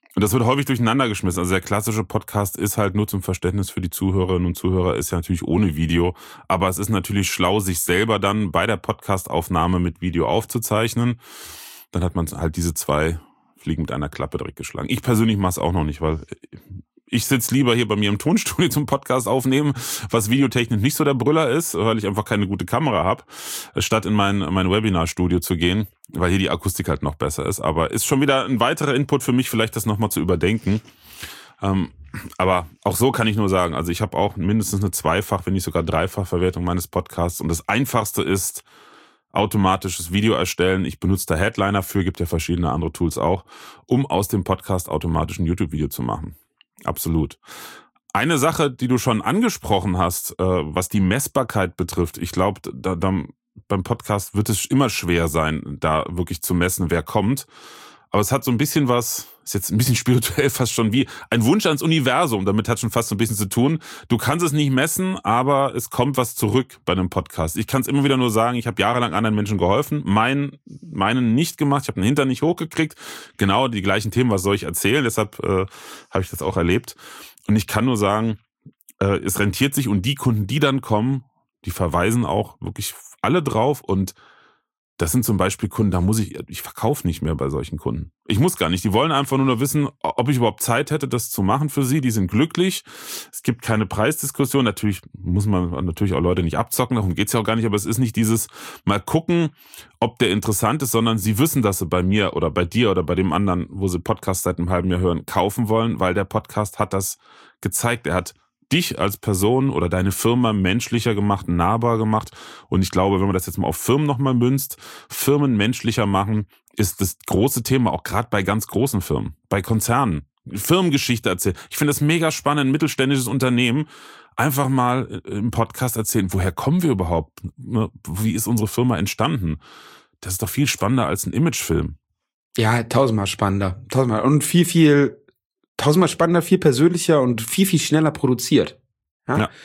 Und das wird häufig durcheinander geschmissen. Also der klassische Podcast ist halt nur zum Verständnis für die Zuhörerinnen und Zuhörer, ist ja natürlich ohne Video. Aber es ist natürlich schlau, sich selber dann bei der Podcastaufnahme mit Video aufzuzeichnen. Dann hat man halt diese zwei Fliegen mit einer Klappe direkt geschlagen. Ich persönlich mache es auch noch nicht, weil ich sitze lieber hier bei mir im Tonstudio zum Podcast aufnehmen, was videotechnisch nicht so der Brüller ist, weil ich einfach keine gute Kamera habe, statt in mein, mein Webinarstudio zu gehen, weil hier die Akustik halt noch besser ist. Aber ist schon wieder ein weiterer Input für mich, vielleicht das nochmal zu überdenken. Ähm, aber auch so kann ich nur sagen, also ich habe auch mindestens eine Zweifach, wenn nicht sogar Dreifachverwertung meines Podcasts. Und das Einfachste ist automatisches Video erstellen. Ich benutze da Headliner für, gibt ja verschiedene andere Tools auch, um aus dem Podcast automatisch ein YouTube-Video zu machen. Absolut. Eine Sache, die du schon angesprochen hast, äh, was die Messbarkeit betrifft, ich glaube, da, da, beim Podcast wird es immer schwer sein, da wirklich zu messen, wer kommt. Aber es hat so ein bisschen was, ist jetzt ein bisschen spirituell fast schon wie ein Wunsch ans Universum. Damit hat schon fast so ein bisschen zu tun. Du kannst es nicht messen, aber es kommt was zurück bei einem Podcast. Ich kann es immer wieder nur sagen, ich habe jahrelang anderen Menschen geholfen, mein, meinen nicht gemacht, ich habe den Hintern nicht hochgekriegt. Genau die gleichen Themen, was soll ich erzählen? Deshalb äh, habe ich das auch erlebt. Und ich kann nur sagen, äh, es rentiert sich und die Kunden, die dann kommen, die verweisen auch wirklich alle drauf und das sind zum Beispiel Kunden, da muss ich, ich verkaufe nicht mehr bei solchen Kunden. Ich muss gar nicht. Die wollen einfach nur noch wissen, ob ich überhaupt Zeit hätte, das zu machen für sie. Die sind glücklich. Es gibt keine Preisdiskussion. Natürlich muss man natürlich auch Leute nicht abzocken. Darum geht's ja auch gar nicht. Aber es ist nicht dieses mal gucken, ob der interessant ist, sondern sie wissen, dass sie bei mir oder bei dir oder bei dem anderen, wo sie Podcast seit einem halben Jahr hören, kaufen wollen, weil der Podcast hat das gezeigt. Er hat dich als Person oder deine Firma menschlicher gemacht, nahbar gemacht. Und ich glaube, wenn man das jetzt mal auf Firmen nochmal münzt, Firmen menschlicher machen, ist das große Thema, auch gerade bei ganz großen Firmen, bei Konzernen. Firmengeschichte erzählen. Ich finde das mega spannend, ein mittelständisches Unternehmen einfach mal im Podcast erzählen, woher kommen wir überhaupt? Wie ist unsere Firma entstanden? Das ist doch viel spannender als ein Imagefilm. Ja, tausendmal spannender. Tausendmal. Und viel, viel tausendmal spannender, viel persönlicher und viel, viel schneller produziert. Ja? Ja.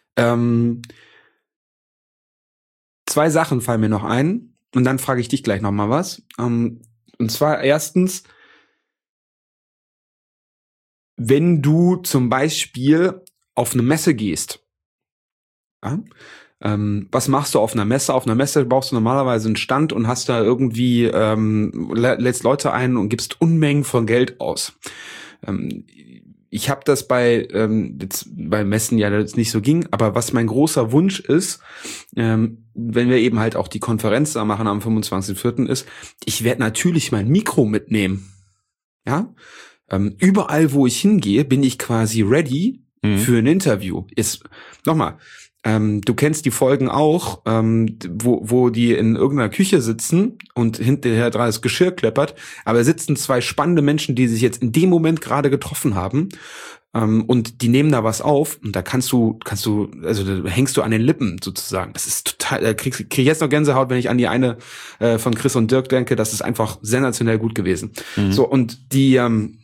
Ähm, zwei Sachen fallen mir noch ein und dann frage ich dich gleich noch mal was. Ähm, und zwar erstens, wenn du zum Beispiel auf eine Messe gehst, ja? Ähm, was machst du auf einer Messe? Auf einer Messe brauchst du normalerweise einen Stand und hast da irgendwie, ähm, lädst Leute ein und gibst Unmengen von Geld aus. Ich habe das bei ähm, jetzt bei Messen ja jetzt nicht so ging, aber was mein großer Wunsch ist, ähm, wenn wir eben halt auch die Konferenz da machen am fünfundzwanzigsten vierten ist, ich werde natürlich mein Mikro mitnehmen. Ja, ähm, überall wo ich hingehe, bin ich quasi ready mhm. für ein Interview. Ist nochmal. Ähm, du kennst die Folgen auch, ähm, wo, wo die in irgendeiner Küche sitzen und hinterher dran das Geschirr kleppert, aber sitzen zwei spannende Menschen, die sich jetzt in dem Moment gerade getroffen haben, ähm, und die nehmen da was auf und da kannst du, kannst du, also da hängst du an den Lippen sozusagen. Das ist total, da krieg, krieg ich jetzt noch Gänsehaut, wenn ich an die eine äh, von Chris und Dirk denke. Das ist einfach sensationell gut gewesen. Mhm. So, und die, ähm,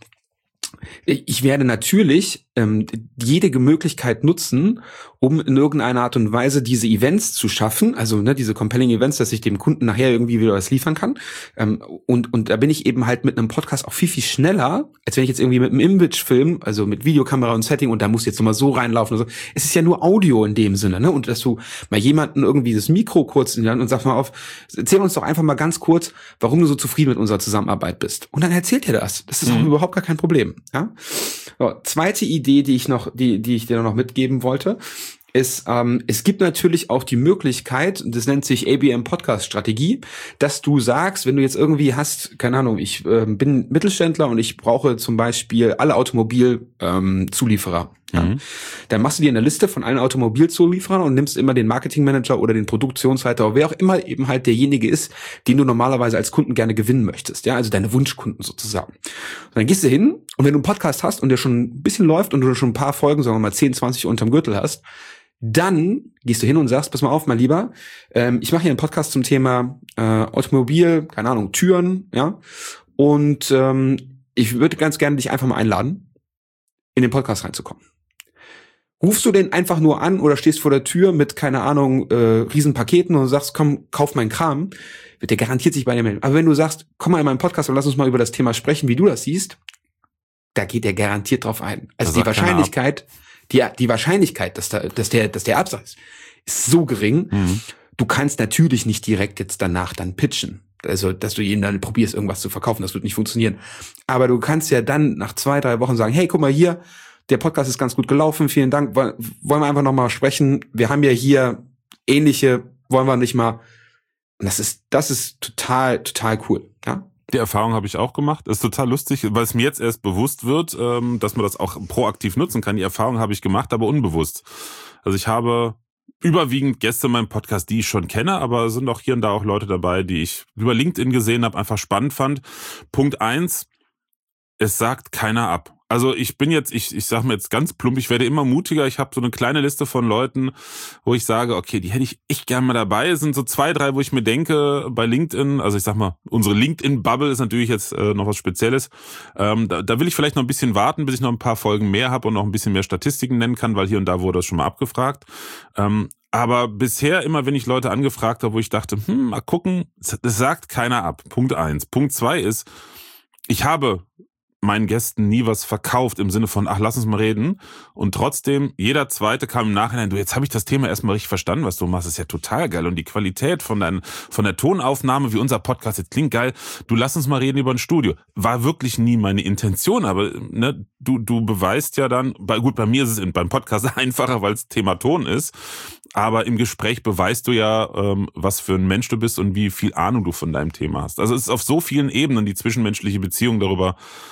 ich werde natürlich ähm, jede Möglichkeit nutzen, um in irgendeiner Art und Weise diese Events zu schaffen, also ne, diese compelling Events, dass ich dem Kunden nachher irgendwie wieder was liefern kann. Ähm, und und da bin ich eben halt mit einem Podcast auch viel, viel schneller, als wenn ich jetzt irgendwie mit einem Imagefilm, also mit Videokamera und Setting und da muss jetzt nochmal so reinlaufen oder so. Es ist ja nur Audio in dem Sinne, ne? Und dass du mal jemanden irgendwie das Mikro kurz in die Hand und sagst mal auf, erzähl uns doch einfach mal ganz kurz, warum du so zufrieden mit unserer Zusammenarbeit bist. Und dann erzählt dir das. Das ist mhm. auch überhaupt gar kein Problem. Ja? So, zweite Idee, die ich noch, die, die ich dir noch mitgeben wollte, ist, ähm, es gibt natürlich auch die Möglichkeit, das nennt sich A B M Podcast Strategie, dass du sagst, wenn du jetzt irgendwie hast, keine Ahnung, ich äh, bin Mittelständler und ich brauche zum Beispiel alle Automobilzulieferer. Ähm, mhm. Ja, dann machst du dir eine Liste von allen Automobilzulieferern und nimmst immer den Marketingmanager oder den Produktionsleiter oder wer auch immer eben halt derjenige ist, den du normalerweise als Kunden gerne gewinnen möchtest. Ja, also deine Wunschkunden sozusagen. Und dann gehst du hin und wenn du einen Podcast hast und der schon ein bisschen läuft und du schon ein paar Folgen, sagen wir mal zehn, zwanzig unterm Gürtel hast, dann gehst du hin und sagst, pass mal auf, mein Lieber, ähm, ich mache hier einen Podcast zum Thema äh, Automobil, keine Ahnung, Türen, ja, und ähm, ich würde ganz gerne dich einfach mal einladen, in den Podcast reinzukommen. Rufst du den einfach nur an oder stehst vor der Tür mit, keine Ahnung, äh, Riesenpaketen und sagst, komm, kauf meinen Kram, wird der garantiert sich bei dir melden. Aber wenn du sagst, komm mal in meinen Podcast und lass uns mal über das Thema sprechen, wie du das siehst, da geht er garantiert drauf ein. Also die Wahrscheinlichkeit, die, die Wahrscheinlichkeit, dass, da, dass der, dass der absagt, ist so gering. Mhm. Du kannst natürlich nicht direkt jetzt danach dann pitchen. Also, dass du ihn dann probierst, irgendwas zu verkaufen, das wird nicht funktionieren. Aber du kannst ja dann nach zwei, drei Wochen sagen, hey, guck mal hier, der Podcast ist ganz gut gelaufen, vielen Dank, wollen wir einfach nochmal sprechen. Wir haben ja hier ähnliche, wollen wir nicht mal. Und das ist, das ist total, total cool, ja. Die Erfahrung habe ich auch gemacht. Das ist total lustig, weil es mir jetzt erst bewusst wird, dass man das auch proaktiv nutzen kann. Die Erfahrung habe ich gemacht, aber unbewusst. Also ich habe überwiegend Gäste in meinem Podcast, die ich schon kenne, aber es sind auch hier und da auch Leute dabei, die ich über LinkedIn gesehen habe, einfach spannend fand. Punkt eins, es sagt keiner ab. Also ich bin jetzt, ich ich sage mir jetzt ganz plump, ich werde immer mutiger. Ich habe so eine kleine Liste von Leuten, wo ich sage, okay, die hätte ich echt gerne mal dabei. Es sind so zwei, drei, wo ich mir denke, bei LinkedIn, also ich sag mal, unsere LinkedIn-Bubble ist natürlich jetzt äh, noch was Spezielles. Ähm, da, da will ich vielleicht noch ein bisschen warten, bis ich noch ein paar Folgen mehr habe und noch ein bisschen mehr Statistiken nennen kann, weil hier und da wurde das schon mal abgefragt. Ähm, aber bisher immer, wenn ich Leute angefragt habe, wo ich dachte, hm, mal gucken, das sagt keiner ab. Punkt eins. Punkt zwei ist, ich habe meinen Gästen nie was verkauft im Sinne von, ach, lass uns mal reden. Und trotzdem, jeder Zweite kam im Nachhinein, du, jetzt habe ich das Thema erstmal richtig verstanden, was du machst, das ist ja total geil. Und die Qualität von dein, von der Tonaufnahme, wie unser Podcast jetzt klingt geil, du, lass uns mal reden über ein Studio. War wirklich nie meine Intention, aber ne, du du beweist ja dann, bei, gut, bei mir ist es beim Podcast einfacher, weil es Thema Ton ist, aber im Gespräch beweist du ja, ähm, was für ein Mensch du bist und wie viel Ahnung du von deinem Thema hast. Also es ist auf so vielen Ebenen die zwischenmenschliche Beziehung darüber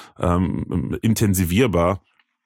ähm, intensivierbar.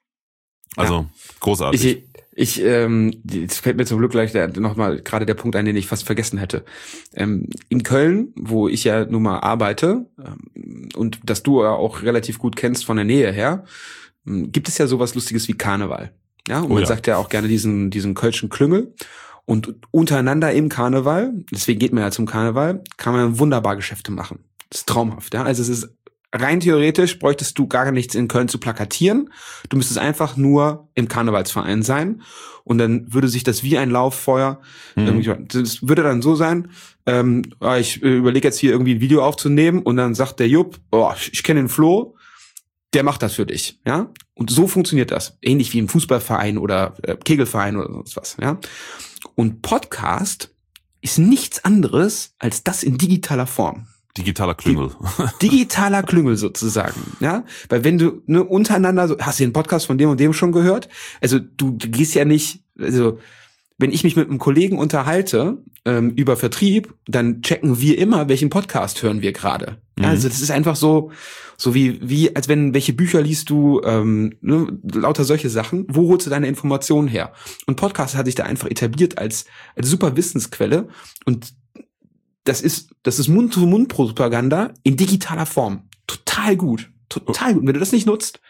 Also ja. Großartig. Ich, ich ähm, es fällt mir zum Glück gleich nochmal gerade der Punkt ein, den ich fast vergessen hätte. Ähm, in Köln, wo ich ja nun mal arbeite ähm, und das du ja auch relativ gut kennst von der Nähe her, ähm, gibt es ja sowas Lustiges wie Karneval. Ja, und oh, man ja. sagt ja auch gerne diesen diesen Kölschen Klüngel. Und untereinander im Karneval, deswegen geht man ja zum Karneval, kann man wunderbar Geschäfte machen. Das ist traumhaft, ja. Also es ist rein theoretisch, bräuchtest du gar nichts in Köln zu plakatieren. Du müsstest einfach nur im Karnevalsverein sein. Und dann würde sich das wie ein Lauffeuer, mhm. das würde dann so sein, ähm, ich überlege jetzt hier irgendwie ein Video aufzunehmen und dann sagt der Jupp, oh, ich kenne den Flo, der macht das für dich, ja. Und so funktioniert das. Ähnlich wie im Fußballverein oder äh, Kegelverein oder sonst was, ja. Und Podcast ist nichts anderes als das in digitaler Form. Digitaler Klüngel. Digitaler Klüngel sozusagen, ja. Weil wenn du ne, untereinander, so, hast du den Podcast von dem und dem schon gehört? Also du, du gehst ja nicht, also wenn ich mich mit einem Kollegen unterhalte ähm, über Vertrieb, dann checken wir immer, welchen Podcast hören wir gerade. Mhm. Also das ist einfach so, so wie wie als wenn welche Bücher liest du, ähm, ne, lauter solche Sachen. Wo holst du deine Informationen her? Und Podcast hat sich da einfach etabliert als als super Wissensquelle und das ist das ist Mund-zu-Mund-Propaganda in digitaler Form. Total gut, total gut. Und wenn du das nicht nutzt,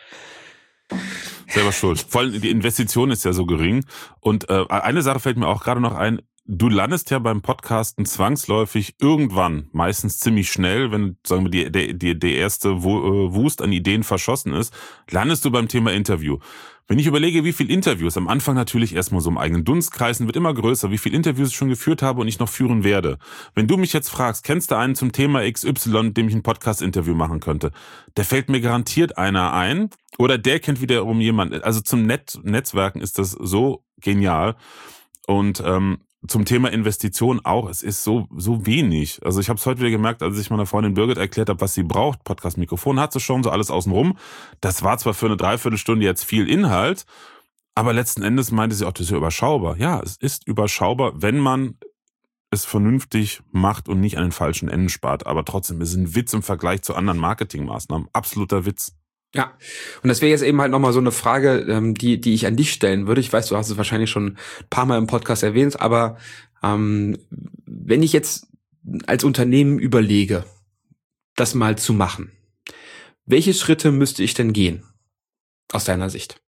selber schuld. Vor allem die Investition ist ja so gering. Und äh, eine Sache fällt mir auch gerade noch ein. Du landest ja beim Podcasten zwangsläufig irgendwann, meistens ziemlich schnell, wenn sagen wir die die die, die erste Wust an Ideen verschossen ist, landest du beim Thema Interview. Wenn ich überlege, wie viele Interviews, am Anfang natürlich erstmal so im eigenen Dunstkreisen, wird immer größer, wie viele Interviews ich schon geführt habe und ich noch führen werde. Wenn du mich jetzt fragst, kennst du einen zum Thema X Y, mit dem ich ein Podcast-Interview machen könnte, der fällt mir garantiert einer ein oder der kennt wiederum jemanden. Also zum Net- Netzwerken ist das so genial und ähm, zum Thema Investition auch, es ist so so wenig. Also ich habe es heute wieder gemerkt, als ich meiner Freundin Birgit erklärt habe, was sie braucht. Podcast-Mikrofon hat sie schon, so alles außenrum. Das war zwar für eine Dreiviertelstunde jetzt viel Inhalt, aber letzten Endes meinte sie auch, das ist ja überschaubar. Ja, es ist überschaubar, wenn man es vernünftig macht und nicht an den falschen Enden spart. Aber trotzdem ist es ein Witz im Vergleich zu anderen Marketingmaßnahmen. Absoluter Witz. Ja, und das wäre jetzt eben halt nochmal so eine Frage, ähm, die die ich an dich stellen würde. Ich weiß, du hast es wahrscheinlich schon ein paar Mal im Podcast erwähnt, aber ähm, wenn ich jetzt als Unternehmen überlege, das mal zu machen, welche Schritte müsste ich denn gehen, aus deiner Sicht?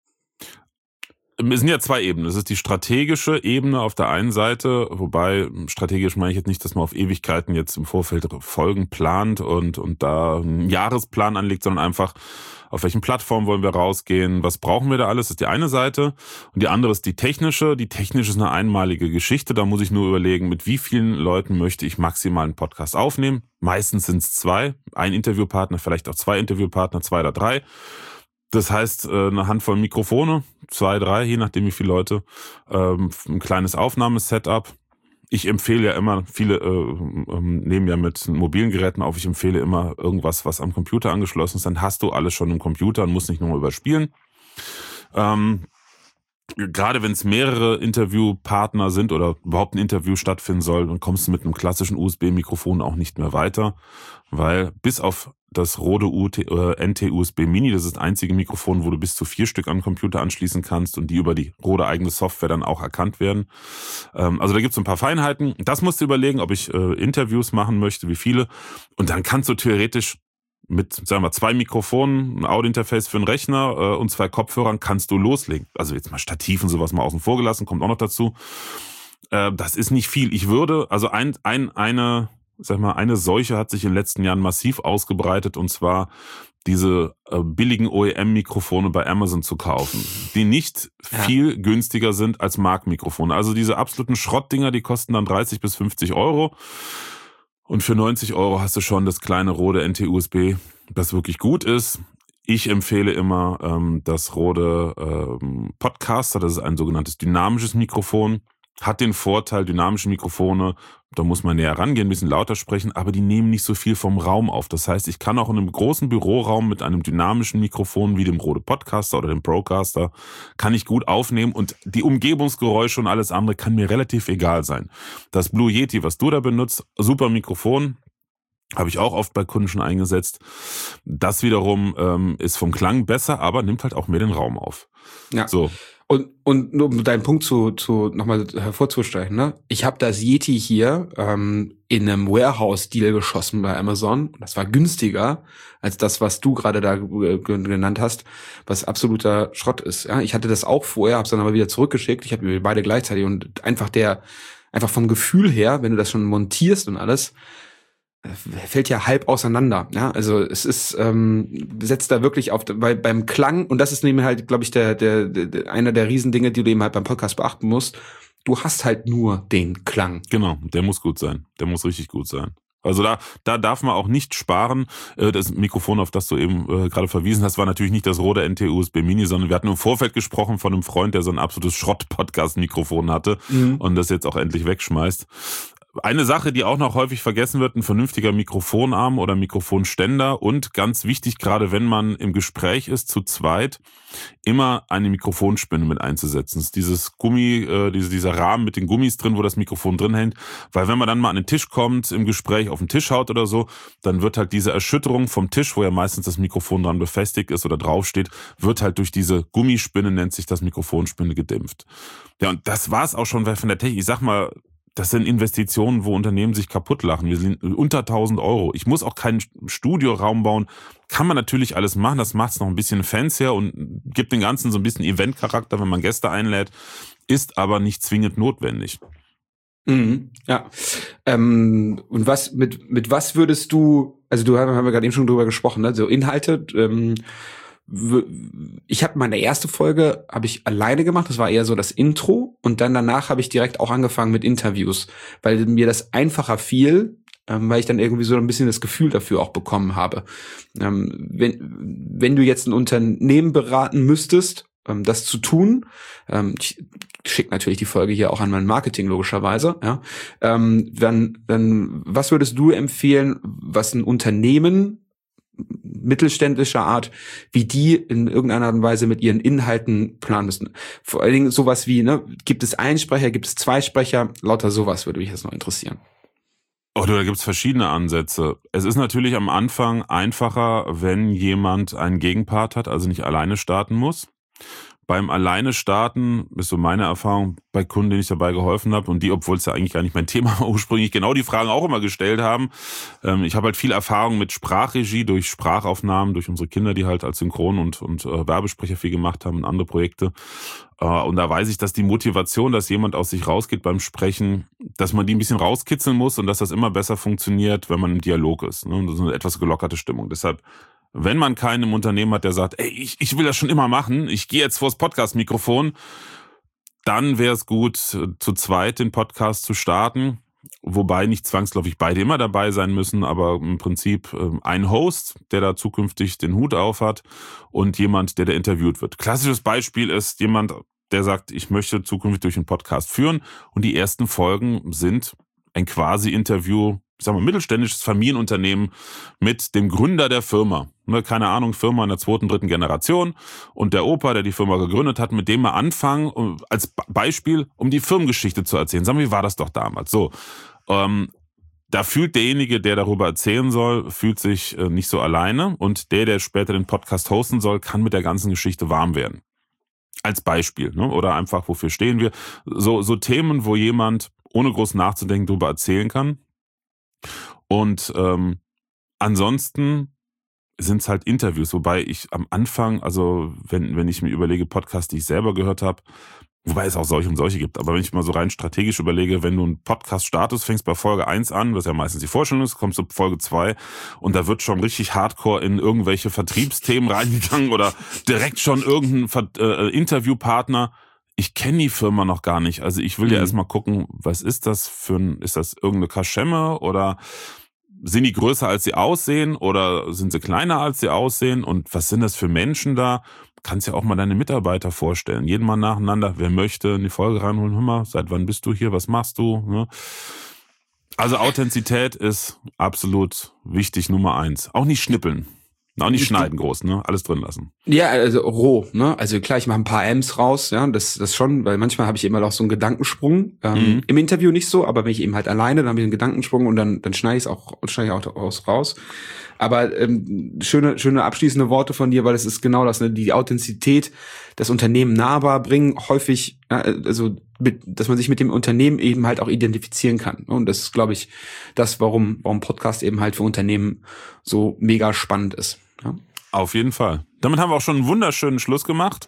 Es sind ja zwei Ebenen. Es ist die strategische Ebene auf der einen Seite, wobei strategisch meine ich jetzt nicht, dass man auf Ewigkeiten jetzt im Vorfeld Folgen plant und und da einen Jahresplan anlegt, sondern einfach, auf welchen Plattformen wollen wir rausgehen, was brauchen wir da alles, das ist die eine Seite. Und die andere ist die technische. Die technische ist eine einmalige Geschichte, da muss ich nur überlegen, mit wie vielen Leuten möchte ich maximal einen Podcast aufnehmen. Meistens sind es zwei, ein Interviewpartner, vielleicht auch zwei Interviewpartner, zwei oder drei. Das heißt, eine Handvoll Mikrofone, zwei, drei, je nachdem wie viele Leute, ein kleines Aufnahmesetup. Ich empfehle ja immer, viele äh, nehmen ja mit mobilen Geräten auf, ich empfehle immer irgendwas, was am Computer angeschlossen ist, dann hast du alles schon im Computer und musst nicht nochmal überspielen. Ähm, Gerade wenn es mehrere Interviewpartner sind oder überhaupt ein Interview stattfinden soll, dann kommst du mit einem klassischen U S B-Mikrofon auch nicht mehr weiter, weil bis auf das Rode N T U S B Mini, das ist das einzige Mikrofon, wo du bis zu vier Stück an den Computer anschließen kannst und die über die Rode eigene Software dann auch erkannt werden. Also da gibt es ein paar Feinheiten. Das musst du überlegen, ob ich äh, Interviews machen möchte, wie viele. Und dann kannst du theoretisch mit, sagen wir, zwei Mikrofonen, ein Audiointerface für einen Rechner äh, und zwei Kopfhörern kannst du loslegen. Also jetzt mal Stativ und sowas mal außen vor gelassen, kommt auch noch dazu. Äh, das ist nicht viel. Ich würde, also ein, ein, eine, sag mal, eine Seuche hat sich in den letzten Jahren massiv ausgebreitet, und zwar diese äh, billigen O E M-Mikrofone bei Amazon zu kaufen, die nicht ja. viel günstiger sind als Marktmikrofone. Also diese absoluten Schrottdinger, die kosten dann dreißig bis fünfzig Euro. Und für neunzig Euro hast du schon das kleine Rode N T U S B, das wirklich gut ist. Ich empfehle immer ähm, das Rode ähm, Podcaster, das ist ein sogenanntes dynamisches Mikrofon. Hat den Vorteil, dynamische Mikrofone, da muss man näher rangehen, ein bisschen lauter sprechen, aber die nehmen nicht so viel vom Raum auf. Das heißt, ich kann auch in einem großen Büroraum mit einem dynamischen Mikrofon wie dem Rode Podcaster oder dem Procaster, kann ich gut aufnehmen und die Umgebungsgeräusche und alles andere kann mir relativ egal sein. Das Blue Yeti, was du da benutzt, super Mikrofon, habe ich auch oft bei Kunden schon eingesetzt. Das wiederum ähm, ist vom Klang besser, aber nimmt halt auch mehr den Raum auf. Ja. So. Und, und nur um deinen Punkt zu, zu nochmal hervorzustellen, ne? Ich habe das Yeti hier ähm, in einem Warehouse-Deal geschossen bei Amazon. Das war günstiger als das, was du gerade da äh, genannt hast, was absoluter Schrott ist. Ja? Ich hatte das auch vorher, habe es dann aber wieder zurückgeschickt. Ich habe mir beide gleichzeitig und einfach der, einfach vom Gefühl her, wenn du das schon montierst und alles, fällt ja halb auseinander. Ja, also es ist ähm, setzt da wirklich auf bei, beim Klang, und das ist nämlich halt, glaube ich, der, der der einer der Riesendinge, die du eben halt beim Podcast beachten musst. Du hast halt nur den Klang. Genau, der muss gut sein. Der muss richtig gut sein. Also da da darf man auch nicht sparen. Das Mikrofon, auf das du eben äh, gerade verwiesen hast, war natürlich nicht das Rode N T U S B Mini, sondern wir hatten im Vorfeld gesprochen von einem Freund, der so ein absolutes Schrott-Podcast-Mikrofon hatte mhm. und das jetzt auch endlich wegschmeißt. Eine Sache, die auch noch häufig vergessen wird, ein vernünftiger Mikrofonarm oder Mikrofonständer, und ganz wichtig, gerade wenn man im Gespräch ist, zu zweit, immer eine Mikrofonspinne mit einzusetzen. Das ist dieses Gummi, äh, diese, dieser Rahmen mit den Gummis drin, wo das Mikrofon drin hängt, weil wenn man dann mal an den Tisch kommt, im Gespräch auf den Tisch haut oder so, dann wird halt diese Erschütterung vom Tisch, wo ja meistens das Mikrofon dran befestigt ist oder draufsteht, wird halt durch diese Gummispinne, nennt sich das Mikrofonspinne, gedämpft. Ja, und das war's auch schon von der Technik. Ich sag mal, das sind Investitionen, wo Unternehmen sich kaputt lachen. Wir sind unter tausend Euro. Ich muss auch keinen Studioraum bauen. Kann man natürlich alles machen. Das macht es noch ein bisschen fancier und gibt den Ganzen so ein bisschen Eventcharakter, wenn man Gäste einlädt. Ist aber nicht zwingend notwendig. Mhm, ja. Ähm, und was mit mit was würdest du? Also du haben wir gerade eben schon drüber gesprochen, ne? So Inhalte. Ähm, Ich habe meine erste Folge habe ich alleine gemacht, das war eher so das Intro, und dann danach habe ich direkt auch angefangen mit Interviews, weil mir das einfacher fiel, ähm, weil ich dann irgendwie so ein bisschen das Gefühl dafür auch bekommen habe. Ähm, wenn wenn du jetzt ein Unternehmen beraten müsstest, ähm, das zu tun, ähm, ich schicke natürlich die Folge hier auch an mein Marketing logischerweise, ja, ähm, dann dann was würdest du empfehlen, was ein Unternehmen mittelständischer Art, wie die in irgendeiner Art und Weise mit ihren Inhalten planen müssen. Vor allen Dingen sowas wie, ne, gibt es einen Sprecher, gibt es zwei Sprecher, lauter sowas würde mich jetzt noch interessieren. Oh, da gibt's verschiedene Ansätze. Es ist natürlich am Anfang einfacher, wenn jemand einen Gegenpart hat, also nicht alleine starten muss. Beim alleine starten ist so meine Erfahrung bei Kunden, denen ich dabei geholfen habe, und die, obwohl es ja eigentlich gar nicht mein Thema war, ursprünglich genau die Fragen auch immer gestellt haben. Ähm, ich habe halt viel Erfahrung mit Sprachregie durch Sprachaufnahmen, durch unsere Kinder, die halt als Synchron- und, und äh, Werbesprecher viel gemacht haben und andere Projekte. Äh, und da weiß ich, dass die Motivation, dass jemand aus sich rausgeht beim Sprechen, dass man die ein bisschen rauskitzeln muss und dass das immer besser funktioniert, wenn man im Dialog ist. Ne? Und das ist eine etwas gelockerte Stimmung. Deshalb, wenn man keinen im Unternehmen hat, der sagt, ey, ich, ich will das schon immer machen, ich gehe jetzt vors Podcast-Mikrofon, dann wäre es gut, zu zweit den Podcast zu starten. wobei nicht zwangsläufig beide immer dabei sein müssen, aber im Prinzip ein Host, der da zukünftig den Hut auf hat und jemand, der da interviewt wird. Klassisches Beispiel ist jemand, der sagt, ich möchte zukünftig durch einen Podcast führen und die ersten Folgen sind ein Quasi-Interview, ich sag mal, mittelständisches Familienunternehmen mit dem Gründer der Firma. Keine Ahnung, Firma in der zweiten, dritten Generation und der Opa, der die Firma gegründet hat, mit dem wir anfangen, als Beispiel, um die Firmengeschichte zu erzählen. Sagen wir, wie war das doch damals? So, ähm, da fühlt derjenige, der darüber erzählen soll, fühlt sich äh, nicht so alleine und der, der später den Podcast hosten soll, kann mit der ganzen Geschichte warm werden. Als Beispiel, ne? Oder einfach, wofür stehen wir? So, so Themen, wo jemand ohne groß nachzudenken darüber erzählen kann. Und ähm, ansonsten sind es halt Interviews, wobei ich am Anfang, also wenn wenn ich mir überlege, Podcasts, die ich selber gehört habe, wobei es auch solche und solche gibt, aber wenn ich mal so rein strategisch überlege, wenn du einen Podcast startest, fängst bei Folge eins an, was ja meistens die Vorstellung ist, kommst du zu Folge zwei und da wird schon richtig hardcore in irgendwelche Vertriebsthemen reingegangen oder direkt schon irgendein Ver- äh, Interviewpartner. Ich kenne die Firma noch gar nicht, also ich will mhm. ja erstmal gucken, was ist das für ein, ist das irgendeine Kaschemme oder sind die größer als sie aussehen oder sind sie kleiner als sie aussehen und was sind das für Menschen da? Kannst ja auch mal deine Mitarbeiter vorstellen. Jeden Mal nacheinander, wer möchte, in die Folge reinholen. Hör mal, seit wann bist du hier? Was machst du? Also Authentizität ist absolut wichtig, Nummer eins. Auch nicht schnippeln. Auch nicht schneiden groß, ne? Alles drin lassen. Ja, also roh, ne? Also klar, ich mache ein paar M's raus, ja, das das schon, weil manchmal habe ich immer noch so einen Gedankensprung. Ähm, mhm. Im Interview nicht so, aber wenn ich eben halt alleine, dann habe ich einen Gedankensprung und dann dann schneide ich es auch schneide ich auch raus raus. Aber ähm, schöne schöne abschließende Worte von dir, weil es ist genau das, ne? Die Authentizität, das Unternehmen nahbar bringen, häufig, ja, also mit, dass man sich mit dem Unternehmen eben halt auch identifizieren kann. Und das ist, glaube ich, das, warum warum Podcast eben halt für Unternehmen so mega spannend ist. Ja. Auf jeden Fall. Damit haben wir auch schon einen wunderschönen Schluss gemacht.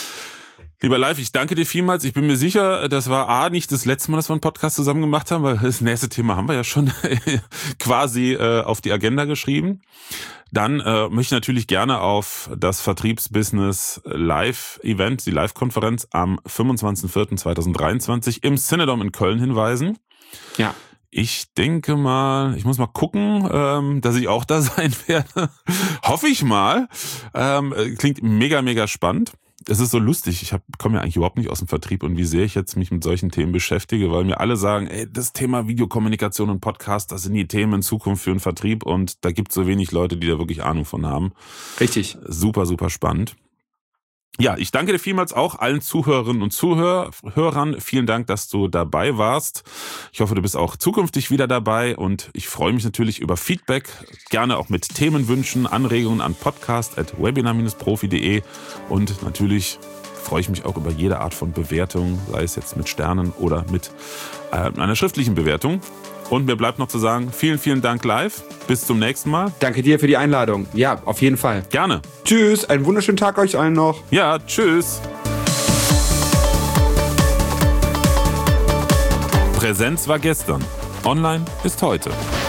Lieber Live, ich danke dir vielmals. Ich bin mir sicher, das war A, nicht das letzte Mal, dass wir einen Podcast zusammen gemacht haben, weil das nächste Thema haben wir ja schon quasi äh, auf die Agenda geschrieben. Dann äh, möchte ich natürlich gerne auf das Vertriebsbusiness Live-Event, die Live-Konferenz am fünfundzwanzigsten vierten zweitausenddreiundzwanzig im Cinedom in Köln hinweisen. Ja. Ich denke mal, ich muss mal gucken, ähm, dass ich auch da sein werde. Hoffe ich mal. Ähm, klingt mega, mega spannend. Es ist so lustig, ich komme ja eigentlich überhaupt nicht aus dem Vertrieb und wie sehr ich jetzt mich mit solchen Themen beschäftige, weil mir alle sagen, ey, das Thema Videokommunikation und Podcast, das sind die Themen in Zukunft für den Vertrieb und da gibt es so wenig Leute, die da wirklich Ahnung von haben. Richtig. Super, super spannend. Ja, ich danke dir vielmals auch allen Zuhörerinnen und Zuhörern. Vielen Dank, dass du dabei warst. Ich hoffe, du bist auch zukünftig wieder dabei und ich freue mich natürlich über Feedback. Gerne auch mit Themenwünschen, Anregungen an podcast at webinar Bindestrich profi punkt de und natürlich freue ich mich auch über jede Art von Bewertung, sei es jetzt mit Sternen oder mit äh, einer schriftlichen Bewertung. Und mir bleibt noch zu sagen, vielen, vielen Dank live. Bis zum nächsten Mal. Danke dir für die Einladung. Ja, auf jeden Fall. Gerne. Tschüss, einen wunderschönen Tag euch allen noch. Ja, tschüss. Präsenz war gestern. Online ist heute.